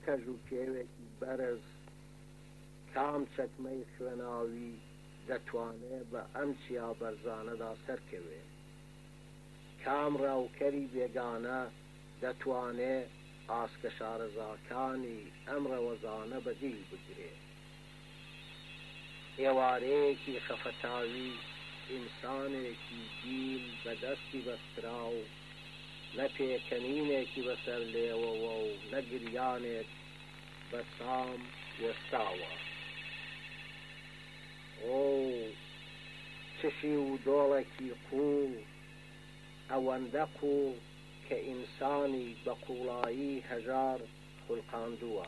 کەژ و کێوێکی بەرز کام چەکمەی خوێناوی دەتوانێت بە ئەم چیا بەرزانەدا سەرکەوێ، کام ڕاوکەری بێگانە دەتوانێت ئاسکە شارەزاکانی ئەم ڕەوەزانە بەدیل بگرێ. ئێوارەیەکی خەفەتاوی ئینسانێکی دیل بەدەستی بەسترا و نە پێکەنینێکی بەسەر لێوەوە و نە گریانێک بە سام وەستاوە. چشی و دۆڵێکی قوڵ ئەوەندە قوڵ کە ئینسانی بە قوڵایی هەژار خوڵقاندووە.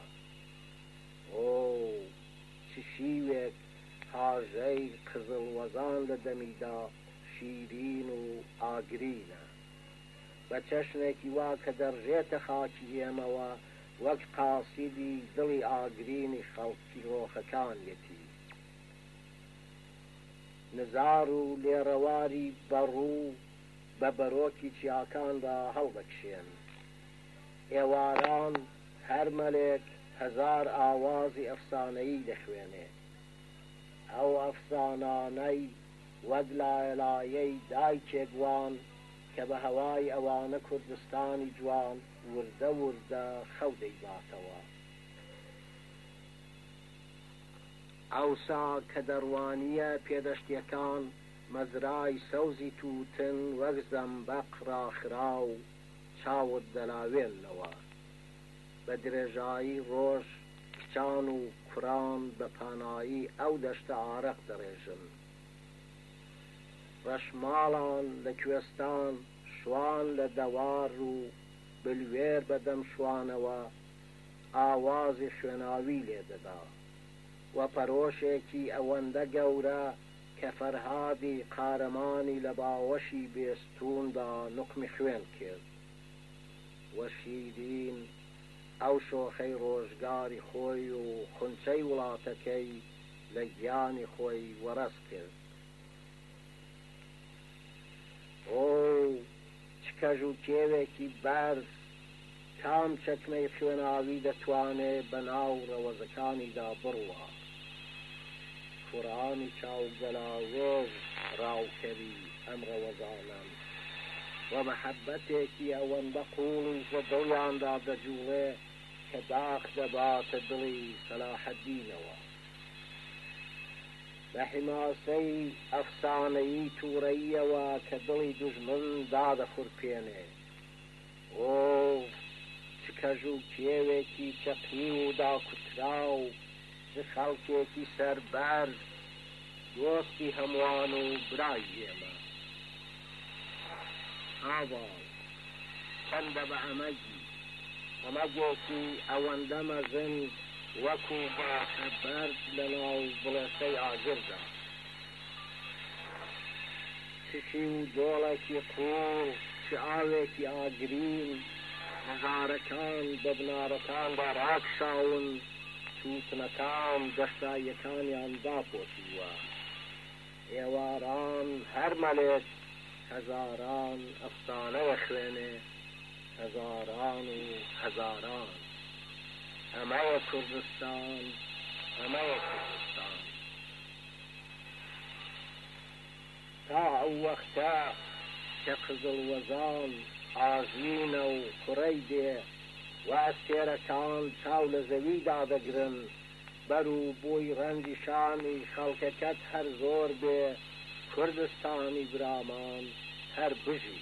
چ شیوێک هاژەی قزڵوەزان لە دەمیدا شیرین و ئاگرینە، بە چەشنێکی وا کە دەڕژێتە خاکی ئێمەوە وەک قاسیدی دڵی ئاگرینی خەڵکی ڕۆخەکانیەتی. نزار و لێڕەواری بەڕوو بە بەرۆکی چیاکاندا هەڵدەکشێن. ئێواران هەر مەلێک هەزار ئاوازی ئەفسانەیی دەخوێنێ. ئەو ئەفسانانەی وەک لایەلایەی دایکێکوان کە بە هەوای ئەوانە کوردستانی جوان وردە وردە خەو دەیباتەوە. ئەوسا کە دەڕوانیە پێدەشتیەکان مەزرای سەوزی تووتن وەک زەمبەق ڕاخرا و چاوت دەلاوێنەوە. بە درێژایی ڕۆژ کچان و کوڕان بە پانایی ئەو دەشتە ئارەق دەڕێژن. ڕەشماڵان لە کوێستان شوان لە دەوار و بلوێر بەدەم شوانەوە ئاوازی خوێناوی لێدەدا و پەرۆشێکی ئەوەندە گەورە کە فەرهادی قارەمانی لە باوەشی بێستووندا نوقمی خوێن کرد و شیرین ئەو شۆخەی ڕۆژگاری خۆی و خونچەی وڵاتەکەی لە گیانی خۆی وەرەس کرد. چ کەژ و کێوێکی بەرز کام چەکمەی خوێناوی دەتوانێت بە ناو ڕەوەزەکانیدا بڕوە. کوڕانی چاوگەلاوێژ ڕاوکەری ئەم ڕەوەزانن و مەحەبەتێکی ئەوەندە قوڵی لە دڵیاندا دەجوڵێ کە داخ دەباتە دڵی سەلاحەددینەوە. بە حیماسەی ئەفسانەیی تووڕەییەوە کە دڵی دوژمن دادەخورپێنێ. چ کەژ و کێوێکی چەقی و داکوترا و چ خەڵکێکی سەربەرز دۆستی هەمووان و برای ئێمە. ئاوای چەندە بە ئەمەگێکی ئەوەندە مەزن وەکو باشە بەرد لە ناو بڵێسەی ئاگردا. چشی و دۆڵێکی قوڵ چ ئاوێکی ئاگرین هەزارەکان بە بنارەکاندا ڕاکشاون، تووتنەکان دەشتاییەکانیان داپۆشیوە. ئێواران هەر مەلێک هەزاران ئەفسانە دەخوێنێ، هەزاران و هەزاران. ئەمەیە کوردستان، ئەمەیە کوردستان. تا ئەو وەختە کە قزڵوەزان ئاژینە و کوڕەی دێ و ئەستێرەکان چاو لە زەویدا دەگرن، بەر و بۆی ڕەنگی شانی خەڵکەکەت هەر زۆر بێ، کوردستانی برامان هەر بژی.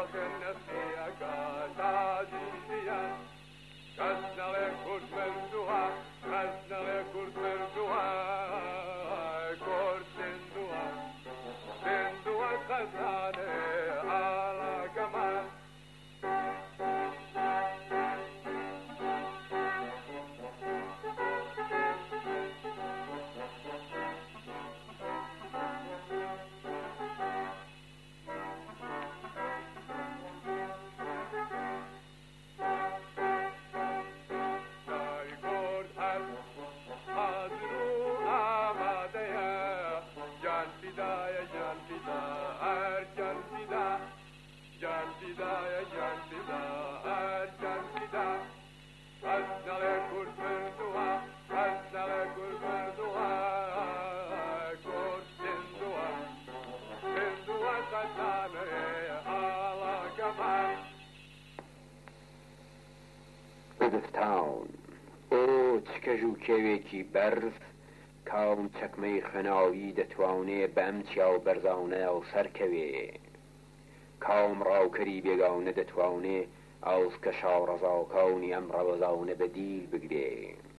Town ئۆ چ کەژ و کێوێکی بەرز کاوم چەکمەی خەناوی دەتوانێ بەم چیاو بەرزاونە و سەرکەوێ کاوم ڕاوکەری بێگاونە دەتوانێ ئەوسکە شاوڕەزاو کاونی ئەم ڕەوەزاونە بەدیل بگرێ